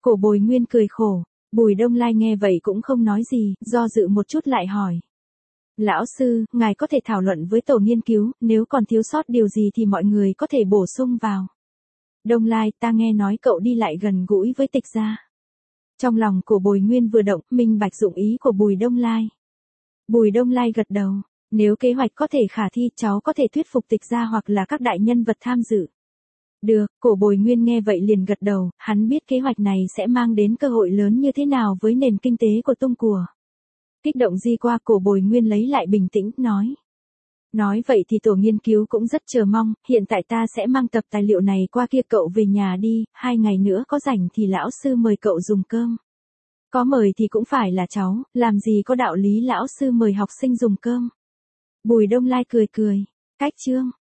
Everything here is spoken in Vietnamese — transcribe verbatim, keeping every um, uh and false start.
Cổ Bồi Nguyên cười khổ. Bùi Đông Lai nghe vậy cũng không nói gì, do dự một chút lại hỏi. Lão sư, ngài có thể thảo luận với tổ nghiên cứu, nếu còn thiếu sót điều gì thì mọi người có thể bổ sung vào. Đông Lai, ta nghe nói cậu đi lại gần gũi với Tịch gia. Trong lòng của Bồi Nguyên vừa động, minh bạch dụng ý của Bùi Đông Lai. Bùi Đông Lai gật đầu. Nếu kế hoạch có thể khả thi, cháu có thể thuyết phục Tịch gia hoặc là các đại nhân vật tham dự. Được, cổ Bồi Nguyên nghe vậy liền gật đầu, hắn biết kế hoạch này sẽ mang đến cơ hội lớn như thế nào với nền kinh tế của Tung Của. Kích động di qua, cổ Bồi Nguyên lấy lại bình tĩnh, nói. Nói vậy thì tổ nghiên cứu cũng rất chờ mong, hiện tại ta sẽ mang tập tài liệu này qua kia, cậu về nhà đi, hai ngày nữa có rảnh thì lão sư mời cậu dùng cơm. Có mời thì cũng phải là cháu, làm gì có đạo lý lão sư mời học sinh dùng cơm. Bùi Đông Lai cười cười. Cách chương.